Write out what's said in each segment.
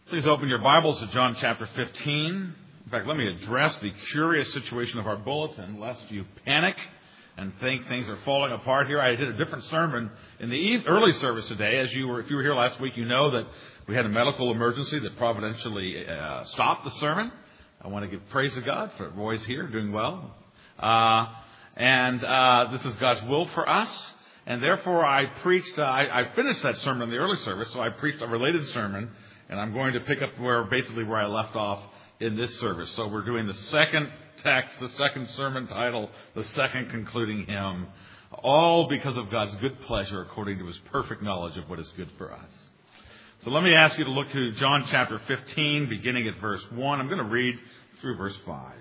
Please open your Bibles to John chapter 15. In fact, let me address the curious situation of our bulletin, lest you panic and think things are falling apart here. I did a different sermon in the early service today. If you were here last week, you know that we had a medical emergency that providentially stopped the sermon. I want to give praise to God for Roy's here, doing well. This is God's will for us. And therefore, I preached, I finished that sermon in the early service, so I preached a related sermon. And I'm going to pick up where I left off in this service. So we're doing the second text, the second sermon title, the second concluding hymn, all because of God's good pleasure according to his perfect knowledge of what is good for us. So let me ask you to look to John chapter 15, beginning at verse 1. I'm going to read through verse 5.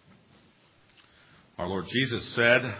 Our Lord Jesus said,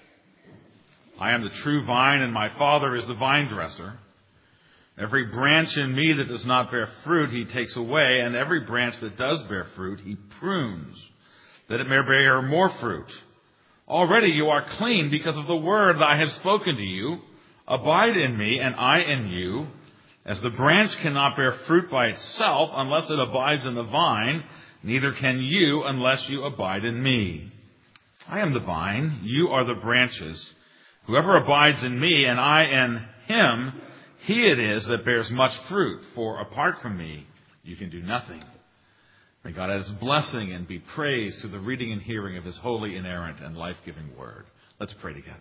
"I am the true vine, and my Father is the vine dresser. Every branch in me that does not bear fruit, he takes away, and every branch that does bear fruit, he prunes, that it may bear more fruit. Already you are clean because of the word that I have spoken to you. Abide in me, and I in you. As the branch cannot bear fruit by itself unless it abides in the vine, neither can you unless you abide in me. I am the vine, you are the branches. Whoever abides in me, and I in him, he it is that bears much fruit, for apart from me, you can do nothing." May God add his blessing and be praised through the reading and hearing of his holy, inerrant, and life-giving word. Let's pray together.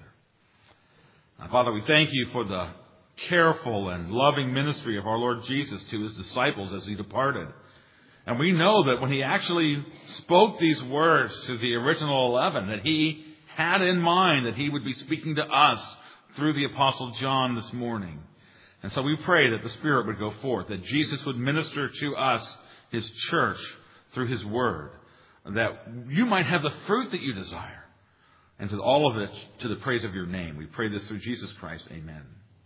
Now, Father, we thank you for the careful and loving ministry of our Lord Jesus to his disciples as he departed. And we know that when he actually spoke these words to the original 11, that he had in mind that he would be speaking to us through the Apostle John this morning. And so we pray that the Spirit would go forth, that Jesus would minister to us, his church, through his word, that you might have the fruit that you desire, and to all of it to the praise of your name. We pray this through Jesus Christ. Amen.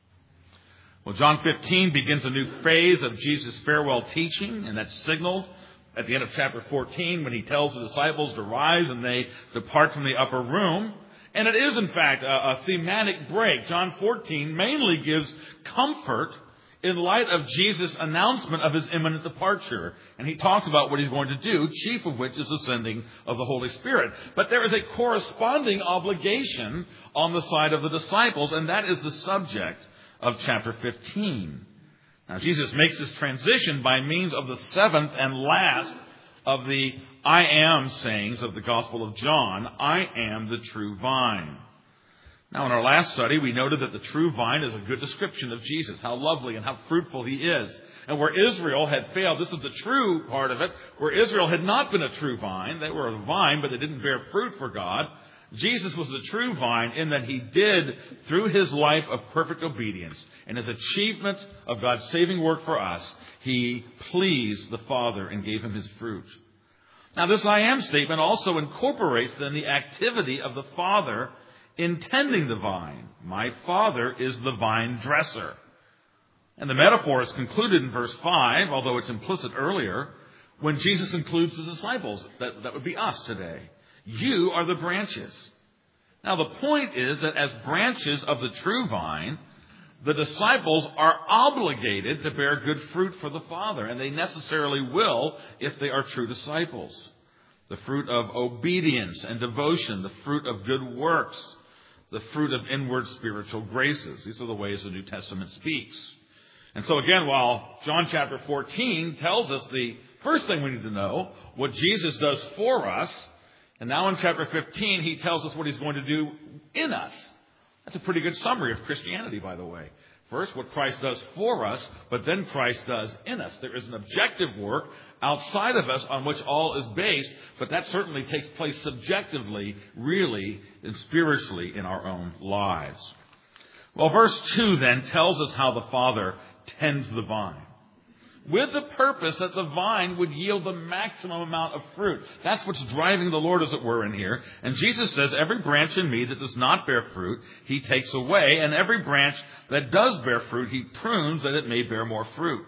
Well, John 15 begins a new phase of Jesus' farewell teaching, and that's signaled at the end of chapter 14 when he tells the disciples to rise and they depart from the upper room. And it is, in fact, a thematic break. John 14 mainly gives comfort in light of Jesus' announcement of his imminent departure. And he talks about what he's going to do, chief of which is the sending of the Holy Spirit. But there is a corresponding obligation on the side of the disciples, and that is the subject of chapter 15. Now, Jesus makes this transition by means of the seventh and last of the I am sayings of the Gospel of John. I am the true vine. Now, in our last study, we noted that the true vine is a good description of Jesus, how lovely and how fruitful he is. And where Israel had failed, this is the true part of it, where Israel had not been a true vine, they were a vine, but they didn't bear fruit for God. Jesus was the true vine in that he did, through his life of perfect obedience and his achievement of God's saving work for us, he pleased the Father and gave him his fruit. Now, this I am statement also incorporates then the activity of the Father in tending the vine. My Father is the vine dresser. And the metaphor is concluded in verse 5, although it's implicit earlier, when Jesus includes the disciples. That would be us today. You are the branches. Now, the point is that as branches of the true vine, the disciples are obligated to bear good fruit for the Father, and they necessarily will if they are true disciples. The fruit of obedience and devotion, the fruit of good works, the fruit of inward spiritual graces. These are the ways the New Testament speaks. And so again, while John chapter 14 tells us the first thing we need to know, what Jesus does for us, and now in chapter 15, he tells us what he's going to do in us. That's a pretty good summary of Christianity, by the way. First, what Christ does for us, but then Christ does in us. There is an objective work outside of us on which all is based, but that certainly takes place subjectively, really, and spiritually in our own lives. Well, verse 2 then tells us how the Father tends the vine, with the purpose that the vine would yield the maximum amount of fruit. That's what's driving the Lord, as it were, in here. And Jesus says, every branch in me that does not bear fruit, he takes away. And every branch that does bear fruit, he prunes that it may bear more fruit.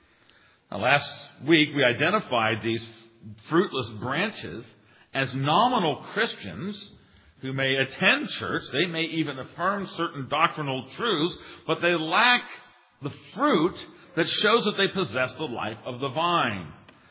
Now, last week, we identified these fruitless branches as nominal Christians who may attend church. They may even affirm certain doctrinal truths, but they lack the fruit that shows that they possess the life of the vine.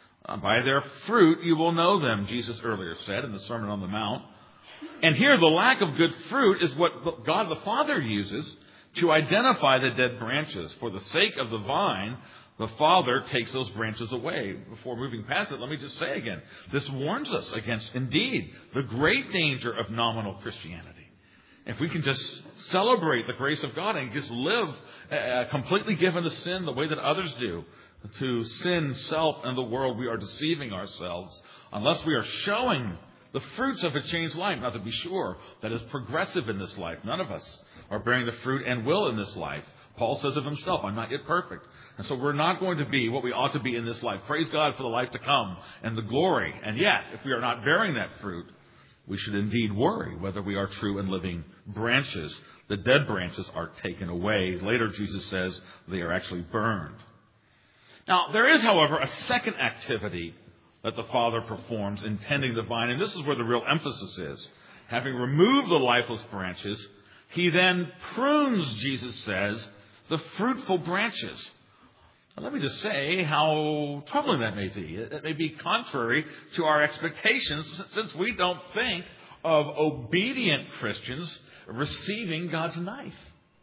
By their fruit you will know them, Jesus earlier said in the Sermon on the Mount. And here the lack of good fruit is what God the Father uses to identify the dead branches. For the sake of the vine, the Father takes those branches away. Before moving past it, let me just say again, this warns us against, indeed, the great danger of nominal Christianity. If we can just celebrate the grace of God and just live completely given to sin the way that others do, to sin, self, and the world, we are deceiving ourselves unless we are showing the fruits of a changed life. Now, to be sure, that is progressive in this life. None of us are bearing the fruit and will in this life. Paul says of himself, I'm not yet perfect. And so we're not going to be what we ought to be in this life. Praise God for the life to come and the glory. And yet, if we are not bearing that fruit, we should indeed worry whether we are true and living branches. The dead branches are taken away. Later, Jesus says they are actually burned. Now, there is, however, a second activity that the Father performs in tending the vine, and this is where the real emphasis is. Having removed the lifeless branches, he then prunes, Jesus says, the fruitful branches. Now, let me just say how troubling that may be. It may be contrary to our expectations, since we don't think of obedient Christians receiving God's knife.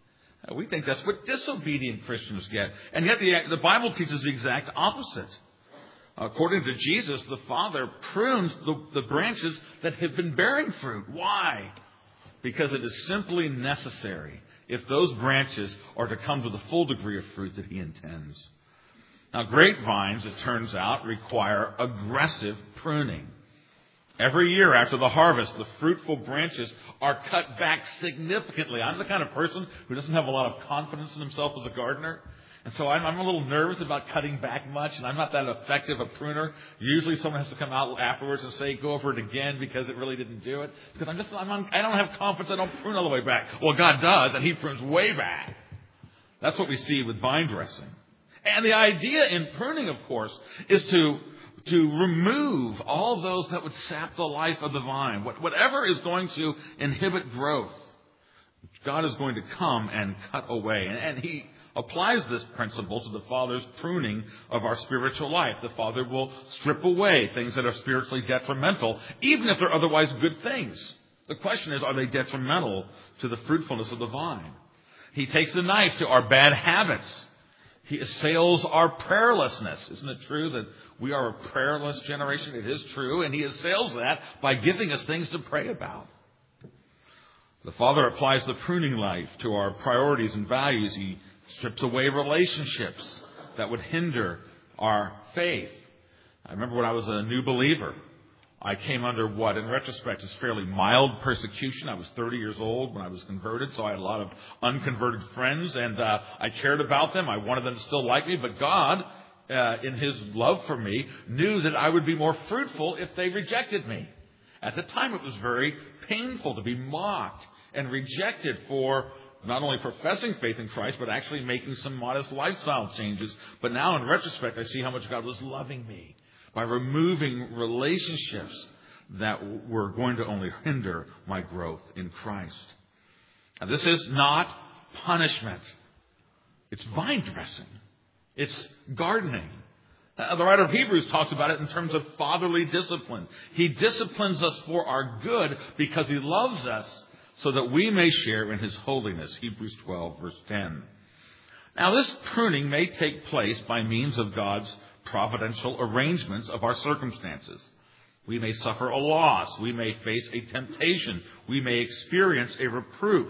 We think that's what disobedient Christians get. And yet the Bible teaches the exact opposite. According to Jesus, the Father prunes the branches that have been bearing fruit. Why? Because it is simply necessary if those branches are to come to the full degree of fruit that he intends. Now, grapevines, it turns out, require aggressive pruning. Every year after the harvest, the fruitful branches are cut back significantly. I'm the kind of person who doesn't have a lot of confidence in himself as a gardener. And so I'm a little nervous about cutting back much, and I'm not that effective a pruner. Usually someone has to come out afterwards and say, go over it again because it really didn't do it. Because I don't have confidence, I don't prune all the way back. Well, God does, and he prunes way back. That's what we see with vine dressing. And the idea in pruning, of course, is to remove all those that would sap the life of the vine. Whatever is going to inhibit growth, God is going to come and cut away. And he applies this principle to the Father's pruning of our spiritual life. The Father will strip away things that are spiritually detrimental, even if they're otherwise good things. The question is, are they detrimental to the fruitfulness of the vine? He takes the knife to our bad habits. He assails our prayerlessness. Isn't it true that we are a prayerless generation? It is true. And he assails that by giving us things to pray about. The Father applies the pruning knife to our priorities and values. He strips away relationships that would hinder our faith. I remember when I was a new believer, I came under what, in retrospect, is fairly mild persecution. I was 30 years old when I was converted, so I had a lot of unconverted friends, and I cared about them. I wanted them to still like me, but God, in his love for me, knew that I would be more fruitful if they rejected me. At the time, it was very painful to be mocked and rejected for not only professing faith in Christ, but actually making some modest lifestyle changes. But now, in retrospect, I see how much God was loving me by removing relationships that were going to only hinder my growth in Christ. Now, this is not punishment. It's vine dressing. It's gardening. The writer of Hebrews talks about it in terms of fatherly discipline. He disciplines us for our good because he loves us so that we may share in his holiness. Hebrews 12, verse 10. Now, this pruning may take place by means of God's providential arrangements of our circumstances. We may suffer a loss. We may face a temptation. We may experience a reproof.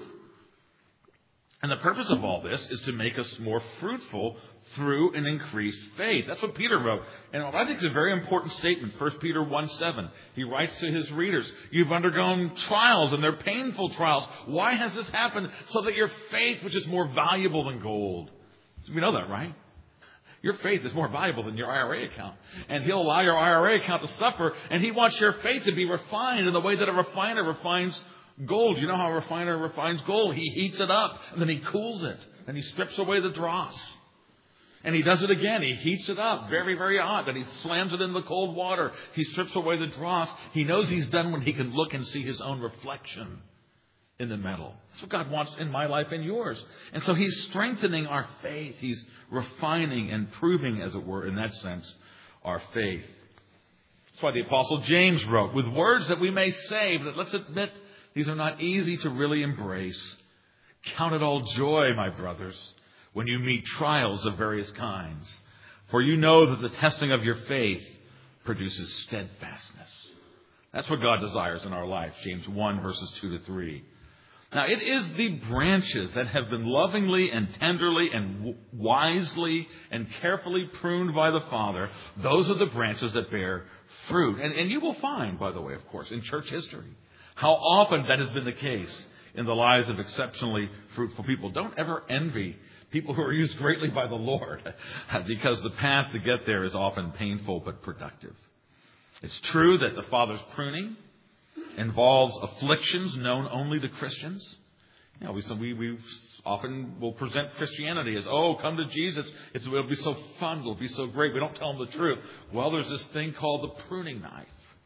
And the purpose of all this is to make us more fruitful through an increased faith. That's what Peter wrote. And I think it's a very important statement. 1 Peter 1:7. He writes to his readers, you've undergone trials and they're painful trials. Why has this happened? So that your faith, which is more valuable than gold. We know that, right? Your faith is more valuable than your IRA account. And he'll allow your IRA account to suffer, and he wants your faith to be refined in the way that a refiner refines gold. You know how a refiner refines gold? He heats it up, and then he cools it, and he strips away the dross. And he does it again. He heats it up very, very hot. Then he slams it in the cold water. He strips away the dross. He knows he's done when he can look and see his own reflection. in the middle. That's what God wants in my life and yours. And so He's strengthening our faith. He's refining and proving, as it were, in that sense, our faith. That's why the Apostle James wrote, with words that we may say, but let's admit these are not easy to really embrace. Count it all joy, my brothers, when you meet trials of various kinds. For you know that the testing of your faith produces steadfastness. That's what God desires in our life. James 1, verses 2 to 3. Now, it is the branches that have been lovingly and tenderly and wisely and carefully pruned by the Father. Those are the branches that bear fruit. And you will find, by the way, of course, in church history, how often that has been the case in the lives of exceptionally fruitful people. Don't ever envy people who are used greatly by the Lord, because the path to get there is often painful but productive. It's true that the Father's pruning involves afflictions known only to Christians. You know, we often will present Christianity as, oh, come to Jesus. It'll be so fun. It'll be so great. We don't tell them the truth. Well, there's this thing called the pruning knife.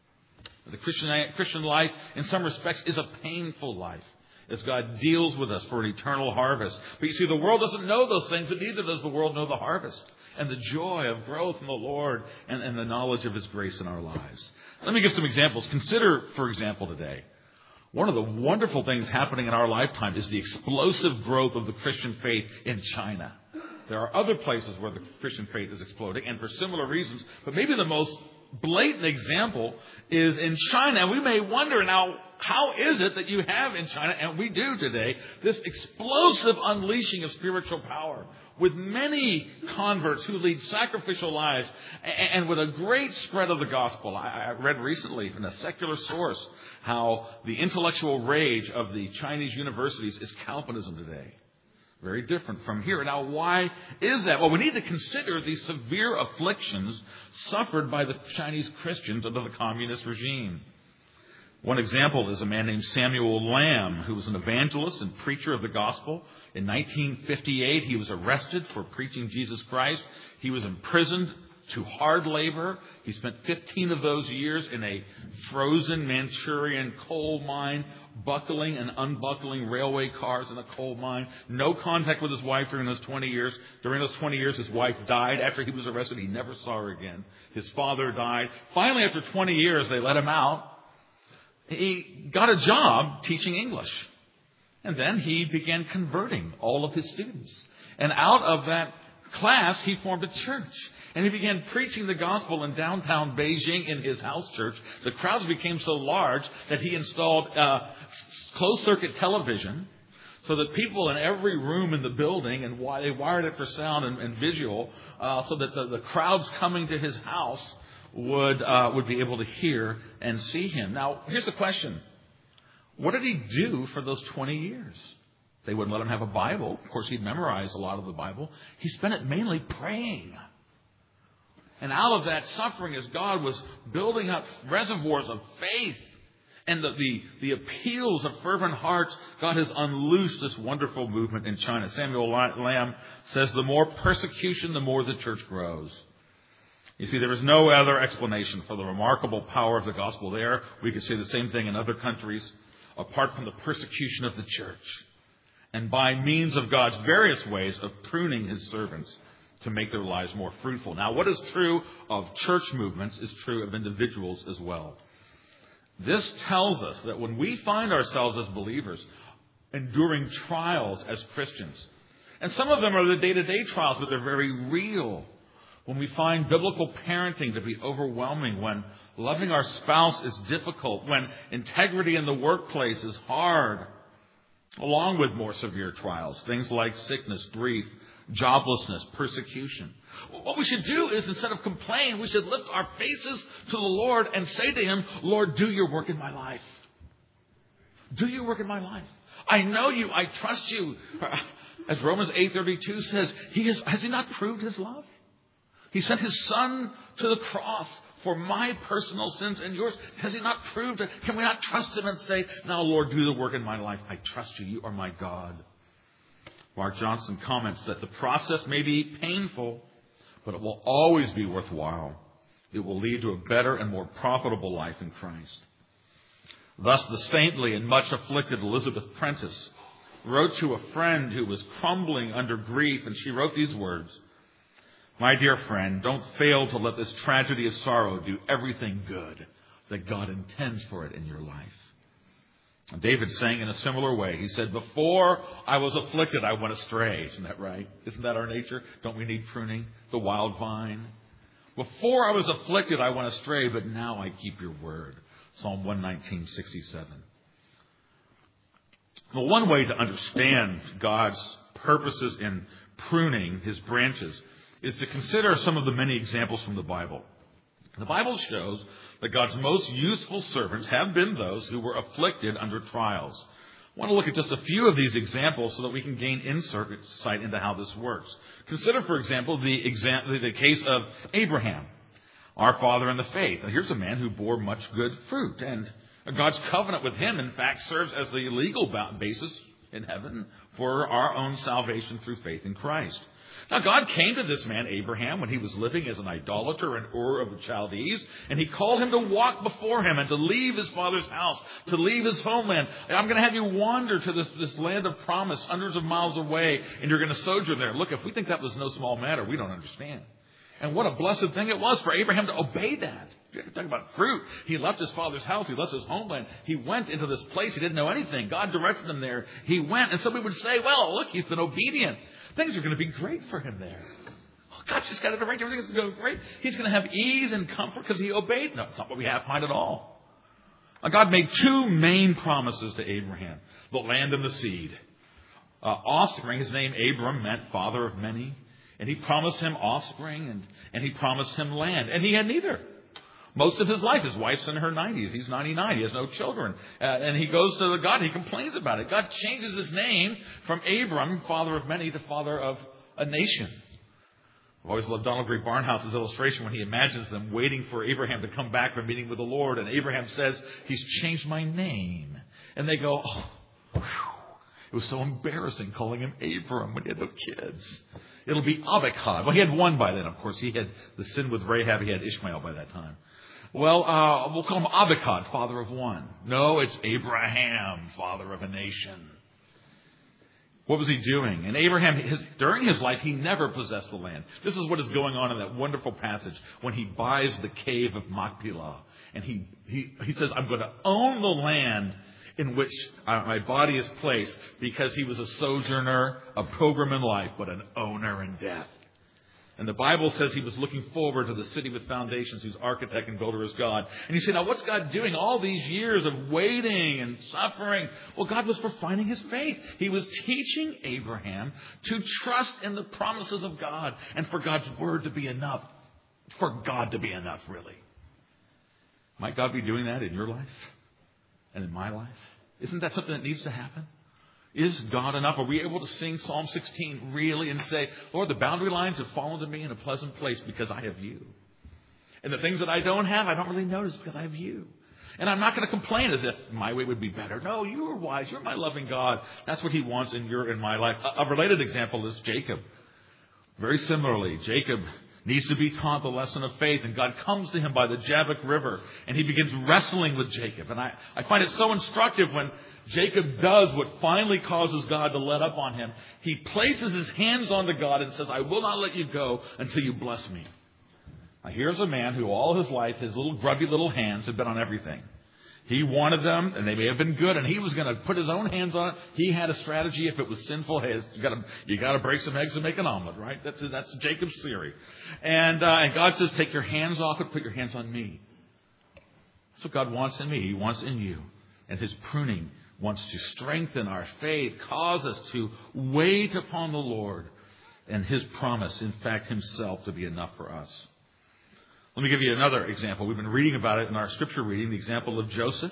The Christian life, in some respects, is a painful life as God deals with us for an eternal harvest. But you see, the world doesn't know those things, but neither does the world know the harvest and the joy of growth in the Lord and the knowledge of His grace in our lives. Let me give some examples. Consider, for example, today, one of the wonderful things happening in our lifetime is the explosive growth of the Christian faith in China. There are other places where the Christian faith is exploding, and for similar reasons, but maybe the most blatant example is in China. And we may wonder now, how is it that you have in China, and we do today, this explosive unleashing of spiritual power with many converts who lead sacrificial lives and with a great spread of the gospel? I read recently in a secular source how the intellectual rage of the Chinese universities is Calvinism today. Very different from here. Now, why is that? Well, we need to consider the severe afflictions suffered by the Chinese Christians under the communist regime. One example is a man named Samuel Lamb, who was an evangelist and preacher of the gospel. In 1958, he was arrested for preaching Jesus Christ. He was imprisoned to hard labor. He spent 15 of those years in a frozen Manchurian coal mine, buckling and unbuckling railway cars in a coal mine. No contact with his wife during those 20 years. During those 20 years, his wife died. After he was arrested, he never saw her again. His father died. Finally, after 20 years, they let him out. He got a job teaching English. And then he began converting all of his students. And out of that class, he formed a church. And he began preaching the gospel in downtown Beijing in his house church. The crowds became so large that he installed closed-circuit television so that people in every room in the building, and they wired it for sound and visual, so that the crowds coming to his house would be able to hear and see him. Now, here's the question. What did he do for those 20 years? They wouldn't let him have a Bible. Of course, he'd memorized a lot of the Bible. He spent it mainly praying. And out of that suffering, as God was building up reservoirs of faith and the appeals of fervent hearts, God has unloosed this wonderful movement in China. Samuel Lamb says, the more persecution, the more the church grows. You see, there is no other explanation for the remarkable power of the gospel there. We could say the same thing in other countries, apart from the persecution of the church. And by means of God's various ways of pruning His servants to make their lives more fruitful. Now, what is true of church movements is true of individuals as well. This tells us that when we find ourselves as believers enduring trials as Christians, and some of them are the day-to-day trials, but they're very real. When we find biblical parenting to be overwhelming, when loving our spouse is difficult, when integrity in the workplace is hard, along with more severe trials, things like sickness, grief, joblessness, persecution. What we should do is, instead of complain, we should lift our faces to the Lord and say to Him, Lord, do your work in my life. Do your work in my life. I know you. I trust you. As Romans 8:32 says, has He not proved His love? He sent His Son to the cross for my personal sins and yours. Has He not proved it? Can we not trust Him and say, now, Lord, do the work in my life. I trust you. You are my God. Mark Johnson comments that the process may be painful, but it will always be worthwhile. It will lead to a better and more profitable life in Christ. Thus the saintly and much afflicted Elizabeth Prentice wrote to a friend who was crumbling under grief, and she wrote these words: "My dear friend, don't fail to let this tragedy of sorrow do everything good that God intends for it in your life." And David sang in a similar way. He said, "Before I was afflicted, I went astray." Isn't that right? Isn't that our nature? Don't we need pruning? The wild vine. "Before I was afflicted, I went astray, but now I keep your word." Psalm 119:67. Well, one way to understand God's purposes in pruning his branches is to consider some of the many examples from the Bible. The Bible shows that God's most useful servants have been those who were afflicted under trials. I want to look at just a few of these examples so that we can gain insight into how this works. Consider, for example, the case of Abraham, our father in the faith. Here's a man who bore much good fruit, and God's covenant with him, in fact, serves as the legal basis in heaven for our own salvation through faith in Christ. Now, God came to this man, Abraham, when he was living as an idolater in Ur of the Chaldees, and he called him to walk before him and to leave his father's house, to leave his homeland. I'm going to have you wander to this land of promise hundreds of miles away, and you're going to sojourn there. Look, if we think that was no small matter, we don't understand. And what a blessed thing it was for Abraham to obey that. Talk about fruit. He left his father's house. He left his homeland. He went into this place. He didn't know anything. God directed him there. He went. And somebody would say, well, look, he's been obedient. Things are going to be great for him there. Oh, God's just got it arranged. Everything's going to go great. He's going to have ease and comfort because he obeyed. No, it's not what we find at all. God made two main promises to Abraham: the land and the seed. Offspring, his name Abram meant father of many. And he promised him offspring, and he promised him land. And he had neither. Most of his life, his wife's in her 90s. He's 99. He has no children. And he goes to God. He complains about it. God changes his name from Abram, father of many, to father of a nation. I've always loved Donald Grey Barnhouse's illustration when he imagines them waiting for Abraham to come back from meeting with the Lord. And Abraham says, "He's changed my name." And they go, "Oh, whew. It was so embarrassing calling him Abram when he had no kids. It'll be Abichad." Well, he had one by then, of course. He had the sin with Rahab. He had Ishmael by that time. Well, we'll call him Abichad, father of one. No, it's Abraham, father of a nation. What was he doing? And Abraham, during his life, he never possessed the land. This is what is going on in that wonderful passage when he buys the cave of Machpelah. And he says, "I'm going to own the land in which my body is placed," because he was a sojourner, a pilgrim in life, but an owner in death. And the Bible says he was looking forward to the city with foundations, whose architect and builder is God. And you say, now what's God doing all these years of waiting and suffering? Well, God was refining his faith. He was teaching Abraham to trust in the promises of God and for God's word to be enough. For God to be enough, really. Might God be doing that in your life and in my life? Isn't that something that needs to happen? Is God enough? Are we able to sing Psalm 16 really and say, "Lord, the boundary lines have fallen to me in a pleasant place because I have you. And the things that I don't have, I don't really notice because I have you. And I'm not going to complain as if my way would be better. No, you are wise. You're my loving God." That's what he wants in my life. A related example is Jacob. Very similarly, Jacob needs to be taught the lesson of faith, and God comes to him by the Jabbok River, and he begins wrestling with Jacob. And I find it so instructive when Jacob does what finally causes God to let up on him. He places his hands onto God and says, "I will not let you go until you bless me." Now, here's a man who all his life, his little grubby little hands have been on everything. He wanted them, and they may have been good, and he was going to put his own hands on it. He had a strategy. If it was sinful, hey, you got to break some eggs and make an omelet, right? That's Jacob's theory. And God says, "Take your hands off it, put your hands on me." That's what God wants in me. He wants in you. And his pruning wants to strengthen our faith, cause us to wait upon the Lord and his promise, in fact, himself to be enough for us. Let me give you another example. We've been reading about it in our scripture reading, the example of Joseph.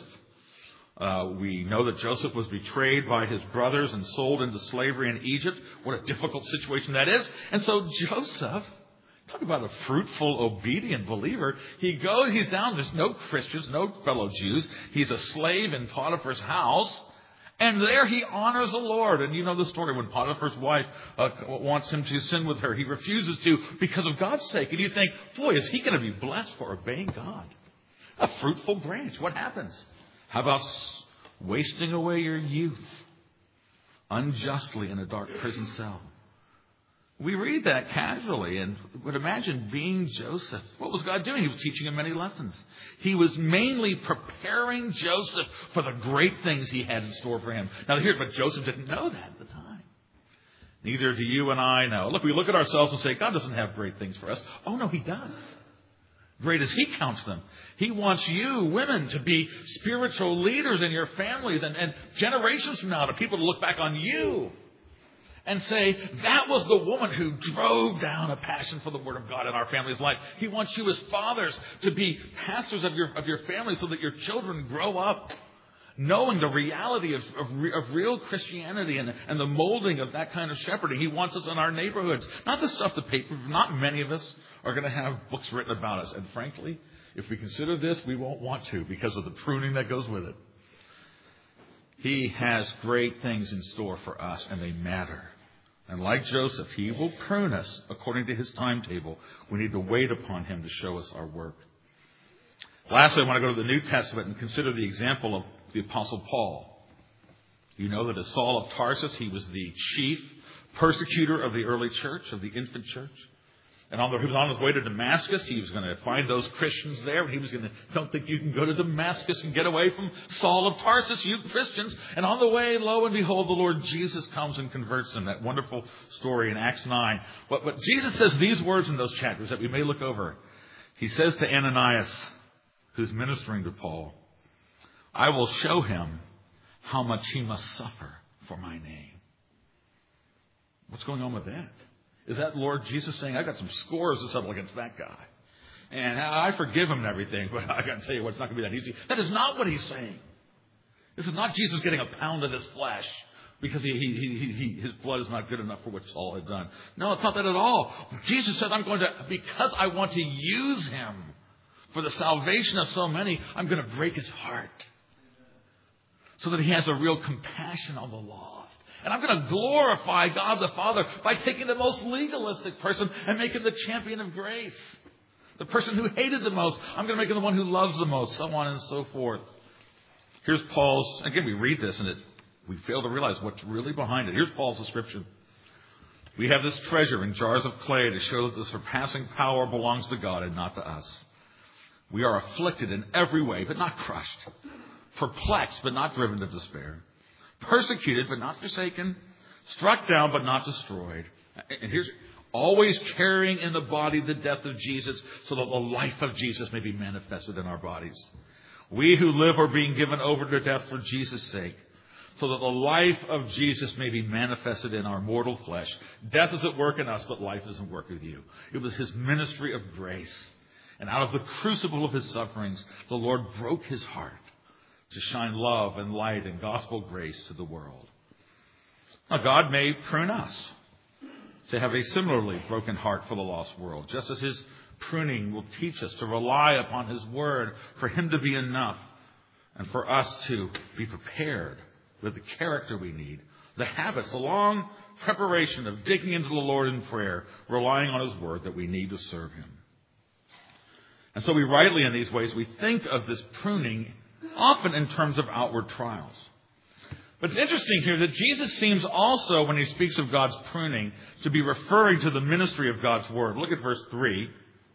We know that Joseph was betrayed by his brothers and sold into slavery in Egypt. What a difficult situation that is. And so Joseph, talk about a fruitful, obedient believer. He's down. There's no Christians, no fellow Jews. He's a slave in Potiphar's house. And there he honors the Lord. And you know the story when Potiphar's wife wants him to sin with her. He refuses to because of God's sake. And you think, boy, is he going to be blessed for obeying God? A fruitful branch. What happens? How about wasting away your youth unjustly in a dark prison cell? We read that casually and would imagine being Joseph. What was God doing? He was teaching him many lessons. He was mainly preparing Joseph for the great things he had in store for him. Now, but Joseph didn't know that at the time. Neither do you and I know. Look, we look at ourselves and say, God doesn't have great things for us. Oh, no, He does. Great as He counts them. He wants you, women, to be spiritual leaders in your families and generations from now, to people to look back on you and say, that was the woman who drove down a passion for the Word of God in our family's life. He wants you as fathers to be pastors of your family so that your children grow up knowing the reality of real Christianity and the molding of that kind of shepherding. He wants us in our neighborhoods. Not the stuff the paper, not many of us are going to have books written about us. And frankly, if we consider this, we won't want to because of the pruning that goes with it. He has great things in store for us, and they matter. And like Joseph, He will prune us according to His timetable. We need to wait upon Him to show us our work. Lastly, I want to go to the New Testament and consider the example of the Apostle Paul. You know that as Saul of Tarsus, he was the chief persecutor of the early church, of the infant church. And he was on his way to Damascus. He was going to find those Christians there. And he was going to, don't think you can go to Damascus and get away from Saul of Tarsus, you Christians. And on the way, lo and behold, the Lord Jesus comes and converts him. That wonderful story in Acts 9. But Jesus says these words in those chapters that we may look over. He says to Ananias, who's ministering to Paul, I will show him how much he must suffer for my name. What's going on with that? Is that Lord Jesus saying, I got some scores to settle against that guy? And I forgive him and everything, but I got to tell you what, it's not going to be that easy. That is not what He's saying. This is not Jesus getting a pound of His flesh because his blood is not good enough for what Saul had done. No, it's not that at all. Jesus said, because I want to use him for the salvation of so many, I'm going to break his heart so that he has a real compassion on the lost. And I'm going to glorify God the Father by taking the most legalistic person and make him the champion of grace. The person who hated the most, I'm going to make him the one who loves the most, so on and so forth. Here's Paul's, again, we read this and we fail to realize what's really behind it. Here's Paul's description. We have this treasure in jars of clay to show that the surpassing power belongs to God and not to us. We are afflicted in every way, but not crushed. Perplexed, but not driven to despair. Persecuted, but not forsaken. Struck down, but not destroyed. And here's always carrying in the body the death of Jesus so that the life of Jesus may be manifested in our bodies. We who live are being given over to death for Jesus' sake, so that the life of Jesus may be manifested in our mortal flesh. Death is at work in us, but life is at work with you. It was his ministry of grace. And out of the crucible of his sufferings, the Lord broke his heart to shine love and light and gospel grace to the world. Now, God may prune us to have a similarly broken heart for the lost world, just as his pruning will teach us to rely upon his word for him to be enough and for us to be prepared with the character we need, the habits, the long preparation of digging into the Lord in prayer, relying on his word that we need to serve him. And so we rightly, in these ways, we think of this pruning often in terms of outward trials. But it's interesting here that Jesus seems also, when he speaks of God's pruning, to be referring to the ministry of God's word. Look at verse 3.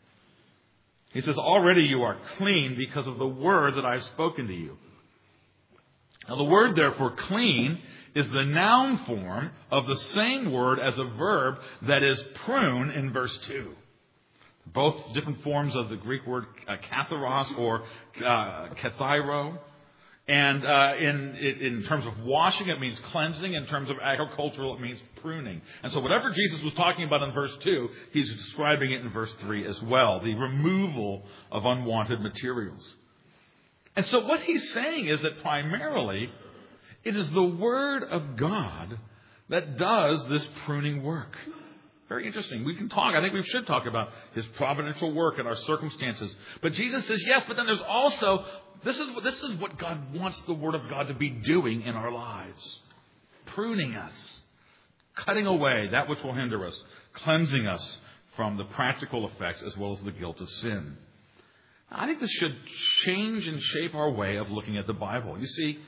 He says, already you are clean because of the word that I've spoken to you. Now the word, therefore, clean, is the noun form of the same word as a verb that is prune in verse 2. Both different forms of the Greek word katharos or kathairo. And in terms of washing, it means cleansing. In terms of agricultural, it means pruning. And so whatever Jesus was talking about in verse 2, he's describing it in verse 3 as well. The removal of unwanted materials. And so what he's saying is that primarily it is the Word of God that does this pruning work. Very interesting. We can talk, I think we should talk about his providential work and our circumstances. But Jesus says yes, but then there's also, this is what God wants the Word of God to be doing in our lives. Pruning us, cutting away that which will hinder us, cleansing us from the practical effects as well as the guilt of sin. I think this should change and shape our way of looking at the Bible. You see,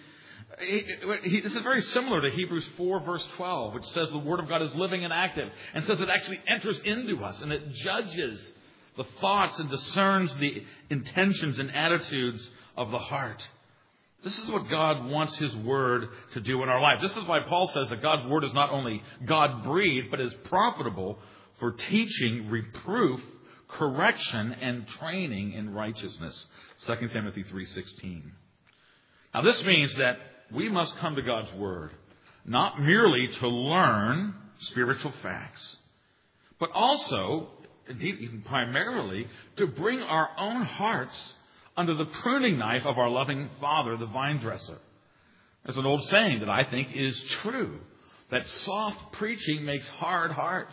this is very similar to Hebrews 4, verse 12, which says the Word of God is living and active, and says it actually enters into us, and it judges the thoughts and discerns the intentions and attitudes of the heart. This is what God wants His Word to do in our life. This is why Paul says that God's Word is not only God-breathed, but is profitable for teaching, reproof, correction, and training in righteousness. 2 Timothy 3:16. Now this means that we must come to God's Word, not merely to learn spiritual facts, but also, indeed even primarily, to bring our own hearts under the pruning knife of our loving Father, the vine dresser. There's an old saying that I think is true, that soft preaching makes hard hearts.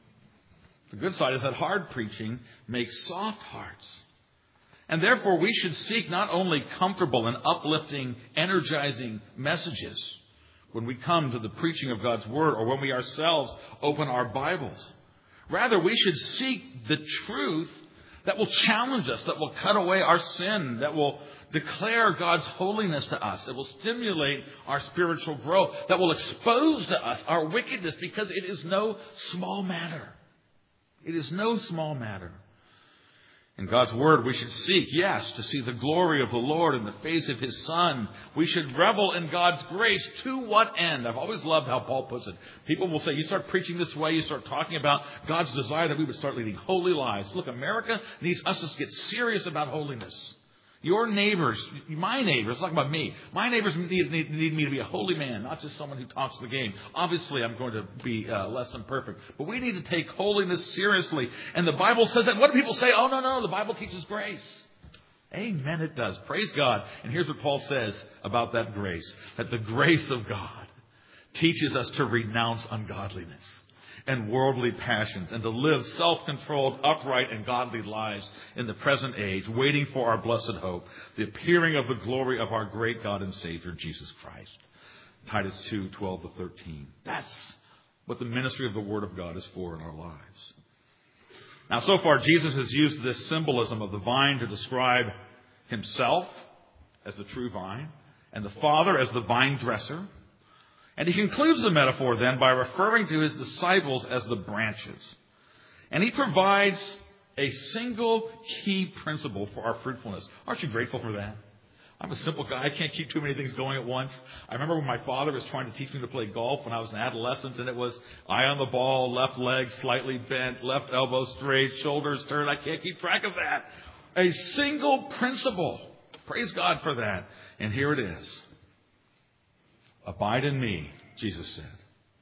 The good side is that hard preaching makes soft hearts. And therefore we should seek not only comfortable and uplifting, energizing messages when we come to the preaching of God's Word or when we ourselves open our Bibles. Rather, we should seek the truth that will challenge us, that will cut away our sin, that will declare God's holiness to us, that will stimulate our spiritual growth, that will expose to us our wickedness, because it is no small matter. It is no small matter. In God's Word, we should seek, yes, to see the glory of the Lord in the face of His Son. We should revel in God's grace. To what end? I've always loved how Paul puts it. People will say, you start preaching this way, you start talking about God's desire that we would start leading holy lives. Look, America needs us to get serious about holiness. Your neighbors, my neighbors, talking about me, my neighbors need me to be a holy man, not just someone who talks the game. Obviously, I'm going to be less than perfect, but we need to take holiness seriously. And the Bible says that. What do people say? Oh, no, the Bible teaches grace. Amen, it does. Praise God. And here's what Paul says about that grace, that the grace of God teaches us to renounce ungodliness and worldly passions, and to live self-controlled, upright, and godly lives in the present age, waiting for our blessed hope, the appearing of the glory of our great God and Savior, Jesus Christ. Titus 2:12-13. That's what the ministry of the Word of God is for in our lives. Now, so far, Jesus has used this symbolism of the vine to describe Himself as the true vine, and the Father as the vine dresser. And He concludes the metaphor then by referring to His disciples as the branches. And He provides a single key principle for our fruitfulness. Aren't you grateful for that? I'm a simple guy. I can't keep too many things going at once. I remember when my father was trying to teach me to play golf when I was an adolescent, and it was eye on the ball, left leg slightly bent, left elbow straight, shoulders turned. I can't keep track of that. A single principle. Praise God for that. And here it is. Abide in me, Jesus said,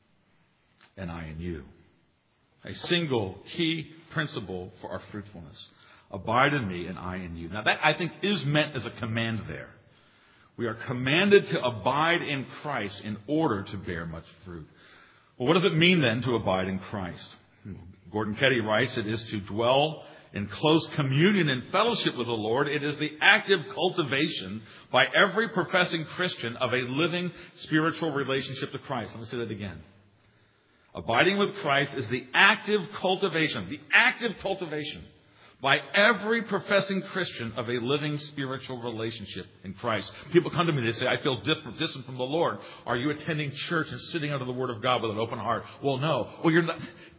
and I in you. A single key principle for our fruitfulness. Abide in me and I in you. Now that, I think, is meant as a command there. We are commanded to abide in Christ in order to bear much fruit. Well, what does it mean then to abide in Christ? Gordon Ketty writes, it is to dwell in close communion and fellowship with the Lord. It is the active cultivation by every professing Christian of a living spiritual relationship to Christ. Let me say that again. Abiding with Christ is the active cultivation by every professing Christian of a living spiritual relationship in Christ. People come to me, they say, I feel distant from the Lord. Are you attending church and sitting under the Word of God with an open heart? Well, no. Well, you're not.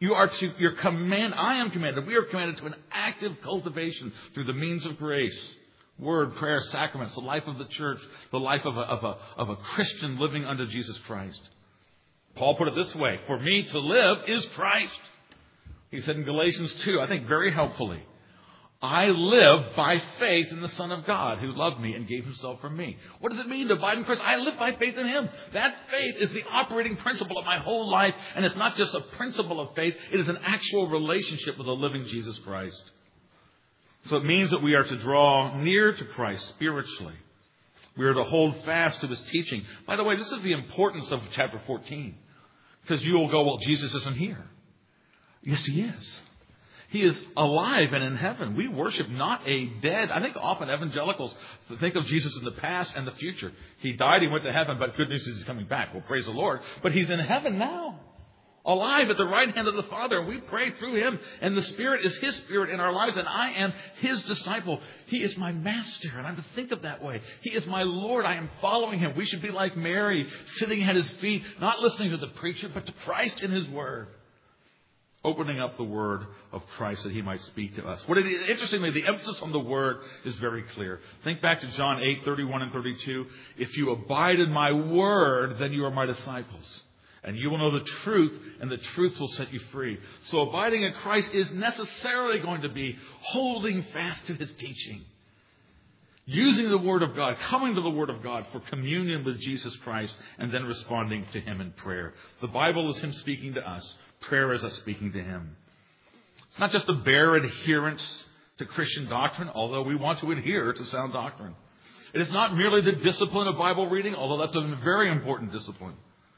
I am commanded. We are commanded to an active cultivation through the means of grace. Word, prayer, sacraments, the life of the church, the life of a Christian living under Jesus Christ. Paul put it this way, for me to live is Christ. He said in Galatians 2, I think very helpfully, I live by faith in the Son of God who loved me and gave Himself for me. What does it mean to abide in Christ? I live by faith in Him. That faith is the operating principle of my whole life. And it's not just a principle of faith. It is an actual relationship with the living Jesus Christ. So it means that we are to draw near to Christ spiritually. We are to hold fast to His teaching. By the way, this is the importance of chapter 14. Because you will go, well, Jesus isn't here. Yes, He is. He is alive and in heaven. We worship not a dead. I think often evangelicals think of Jesus in the past and the future. He died, He went to heaven, but good news is He's coming back. Well, praise the Lord. But He's in heaven now. alive at the right hand of the Father. And we pray through him. And the Spirit is his Spirit in our lives. And I am his disciple. He is my master. And I'm to think of that way. He is my Lord. I am following him. We should be like Mary, sitting at his feet, not listening to the preacher, but to Christ in his word. Opening up the word of Christ that he might speak to us. Interestingly, the emphasis on the word is very clear. Think back to John 8:31 and 32. If you abide in my word, then you are my disciples. And you will know the truth, and the truth will set you free. So abiding in Christ is necessarily going to be holding fast to his teaching. Using the Word of God, coming to the Word of God for communion with Jesus Christ, and then responding to him in prayer. The Bible is him speaking to us. Prayer is us speaking to him. It's not just a bare adherence to Christian doctrine, although we want to adhere to sound doctrine. It is not merely the discipline of Bible reading, although that's a very important discipline.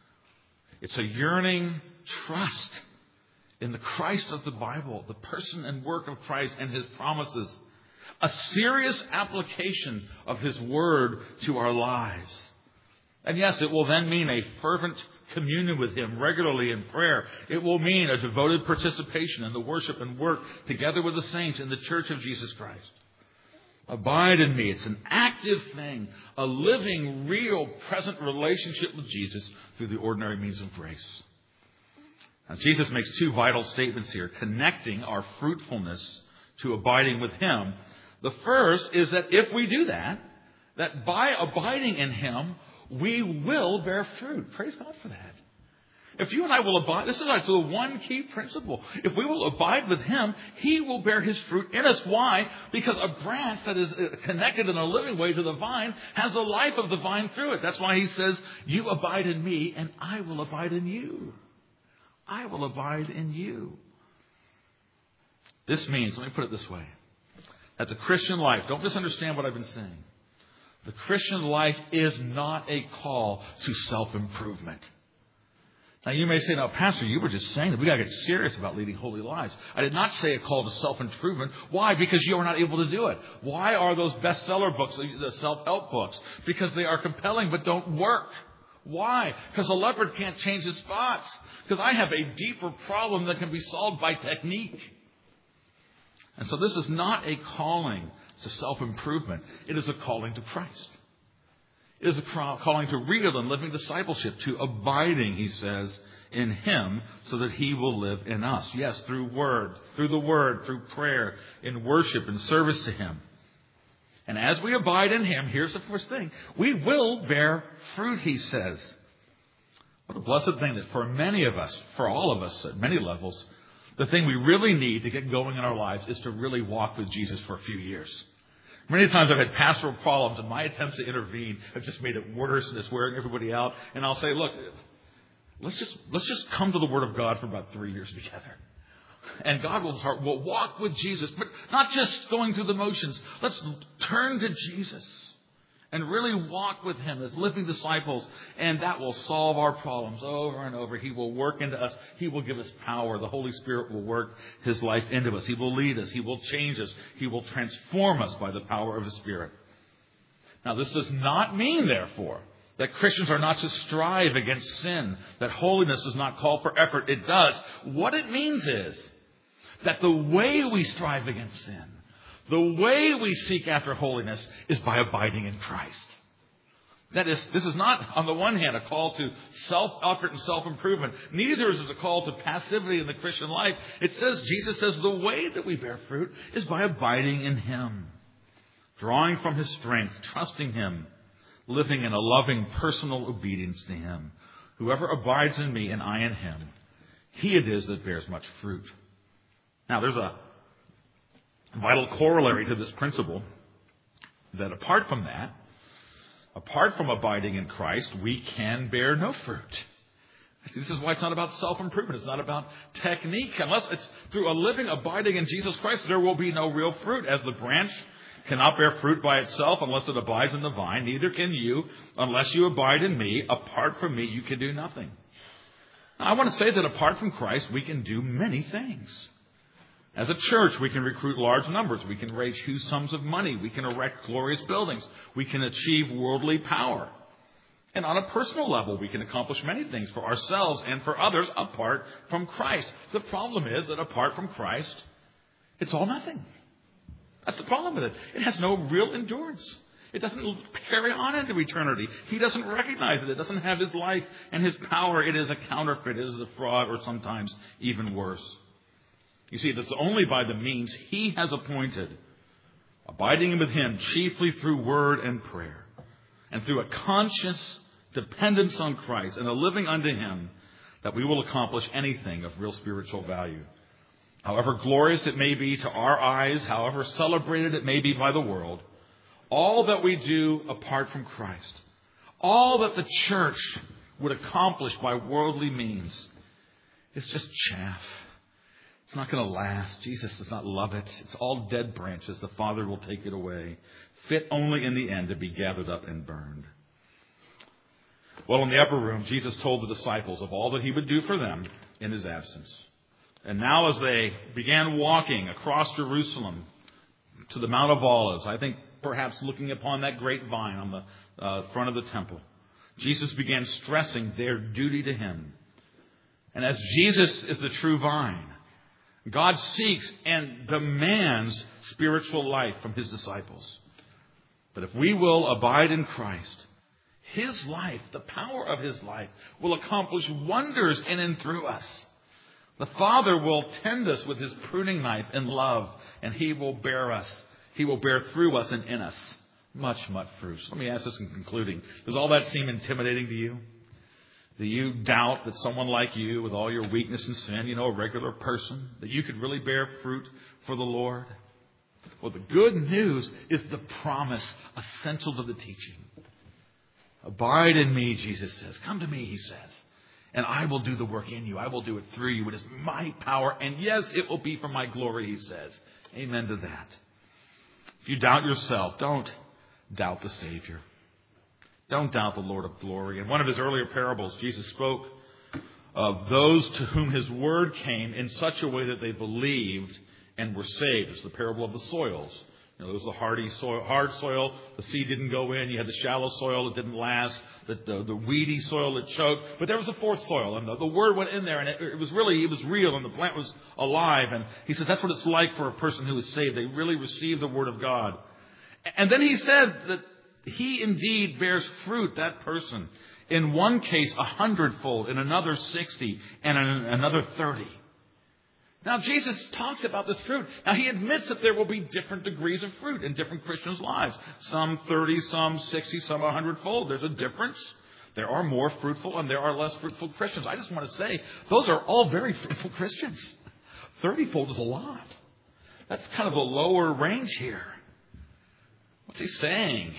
It's a yearning trust in the Christ of the Bible, the person and work of Christ and his promises. A serious application of his word to our lives. And yes, it will then mean a fervent communion with him regularly in prayer. It will mean a devoted participation in the worship and work together with the saints in the church of Jesus Christ. Abide in me. It's an active thing, a living, real, present relationship with Jesus through the ordinary means of grace. Now, Jesus makes two vital statements here, connecting our fruitfulness to abiding with him. The first is that if we do that by abiding in him, we will bear fruit. Praise God for that. If you and I will abide, this is the one key principle. If we will abide with him, he will bear his fruit in us. Why? Because a branch that is connected in a living way to the vine has the life of the vine through it. That's why he says, you abide in me and I will abide in you. I will abide in you. This means, let me put it this way, that the Christian life, don't misunderstand what I've been saying. The Christian life is not a call to self-improvement. Now, you may say, now, Pastor, you were just saying that we got to get serious about leading holy lives. I did not say a call to self-improvement. Why? Because you are not able to do it. Why are those bestseller books, the self-help books? Because they are compelling but don't work. Why? Because a leopard can't change his spots. Because I have a deeper problem that can be solved by technique. And so this is not a calling to self-improvement. It is a calling to Christ. It is a calling to real and living discipleship, to abiding, he says, in him so that he will live in us. Yes, through the word, through prayer, in worship and service to him. And as we abide in him, here's the first thing, we will bear fruit, he says. What a blessed thing that for many of us, for all of us at many levels, the thing we really need to get going in our lives is to really walk with Jesus for a few years. Many times I've had pastoral problems and my attempts to intervene have just made it worse and it's wearing everybody out. And I'll say, look, let's just come to the Word of God for about 3 years together. And God will walk with Jesus, but not just going through the motions. Let's turn to Jesus and really walk with him as living disciples. And that will solve our problems over and over. He will work into us. He will give us power. The Holy Spirit will work his life into us. He will lead us. He will change us. He will transform us by the power of his Spirit. Now, this does not mean, therefore, that Christians are not to strive against sin, that holiness does not call for effort. It does. What it means is that the way we strive against sin, the way we seek after holiness is by abiding in Christ. That is, this is not, on the one hand, a call to self-effort and self-improvement. Neither is it a call to passivity in the Christian life. Jesus says the way that we bear fruit is by abiding in him, drawing from his strength, trusting him, living in a loving personal obedience to him. Whoever abides in me and I in him, he it is that bears much fruit. Now, there's a vital corollary to this principle that apart from abiding in Christ, we can bear no fruit. This is why it's not about self-improvement. It's not about technique. Unless it's through a living abiding in Jesus Christ, there will be no real fruit. As the branch cannot bear fruit by itself unless it abides in the vine, neither can you unless you abide in me. Apart from me, you can do nothing. Now, I want to say that apart from Christ, we can do many things. As a church, we can recruit large numbers. We can raise huge sums of money. We can erect glorious buildings. We can achieve worldly power. And on a personal level, we can accomplish many things for ourselves and for others apart from Christ. The problem is that apart from Christ, it's all nothing. That's the problem with it. It has no real endurance. It doesn't carry on into eternity. He doesn't recognize it. It doesn't have his life and his power. It is a counterfeit. It is a fraud, or sometimes even worse. You see, it's only by the means he has appointed, abiding with him chiefly through word and prayer, and through a conscious dependence on Christ and a living unto him, that we will accomplish anything of real spiritual value. However glorious it may be to our eyes, however celebrated it may be by the world, all that we do apart from Christ, all that the church would accomplish by worldly means, is just chaff. It's not going to last. Jesus does not love it. It's all dead branches. The Father will take it away, fit only in the end to be gathered up and burned. Well, in the upper room, Jesus told the disciples of all that he would do for them in his absence. And now as they began walking across Jerusalem to the Mount of Olives, I think perhaps looking upon that great vine on the front of the temple, Jesus began stressing their duty to him. And as Jesus is the true vine, God seeks and demands spiritual life from his disciples. But if we will abide in Christ, his life, the power of his life, will accomplish wonders in and through us. The Father will tend us with his pruning knife in love, and he will bear through us and in us much, much fruit. So let me ask this in concluding. Does all that seem intimidating to you? Do you doubt that someone like you, with all your weakness and sin, a regular person, that you could really bear fruit for the Lord? Well, the good news is the promise essential to the teaching. Abide in me, Jesus says. Come to me, he says, and I will do the work in you. I will do it through you. It is my power, and yes, it will be for my glory, he says. Amen to that. If you doubt yourself, don't doubt the Savior. Don't doubt the Lord of glory. In one of his earlier parables, Jesus spoke of those to whom his word came in such a way that they believed and were saved. It's the parable of the soils. There was the hard soil. The seed didn't go in. You had the shallow soil that didn't last. The weedy soil that choked. But there was a fourth soil, and the word went in there, and it was real, and the plant was alive. And he said that's what it's like for a person who is saved. They really receive the word of God. And then he said that he indeed bears fruit, that person. In one case, 100-fold. In another, 60. And in another, 30. Now, Jesus talks about this fruit. Now, he admits that there will be different degrees of fruit in different Christians' lives. Some 30, some 60, some 100-fold. There's a difference. There are more fruitful and there are less fruitful Christians. I just want to say, those are all very fruitful Christians. 30-fold is a lot. That's kind of a lower range here. What's he saying?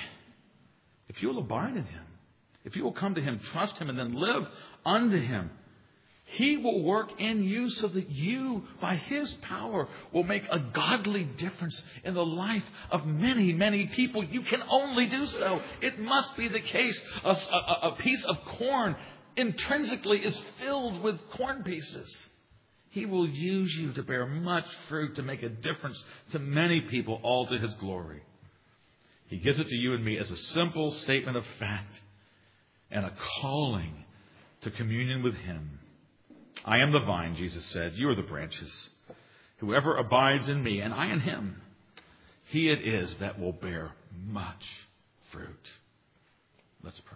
If you will abide in him, if you will come to him, trust him, and then live unto him, he will work in you so that you, by his power, will make a godly difference in the life of many, many people. You can only do so. It must be the case. A piece of corn intrinsically is filled with corn pieces. He will use you to bear much fruit, to make a difference to many people, all to his glory. He gives it to you and me as a simple statement of fact and a calling to communion with him. I am the vine, Jesus said. You are the branches. Whoever abides in me and I in him, he it is that will bear much fruit. Let's pray.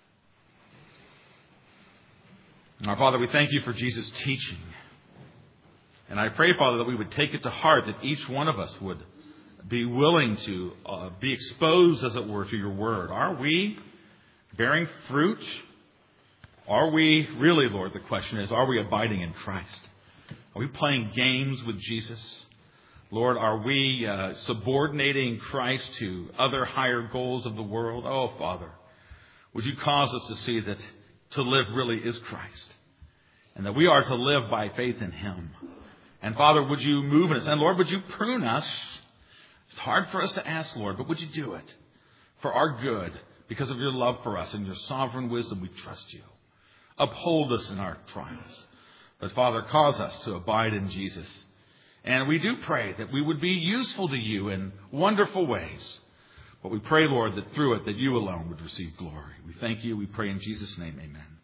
Our Father, we thank you for Jesus' teaching. And I pray, Father, that we would take it to heart, that each one of us would be willing to be exposed, as it were, to your word. Are we bearing fruit? Are we really, Lord, the question is, are we abiding in Christ? Are we playing games with Jesus? Lord, are we subordinating Christ to other higher goals of the world? Oh, Father, would you cause us to see that to live really is Christ, and that we are to live by faith in him. And Father, would you move in us? And Lord, would you prune us? It's hard for us to ask, Lord, but would you do it for our good because of your love for us and your sovereign wisdom? We trust you. Uphold us in our trials. But Father, cause us to abide in Jesus. And we do pray that we would be useful to you in wonderful ways. But we pray, Lord, that through it, that you alone would receive glory. We thank you. We pray in Jesus' name. Amen.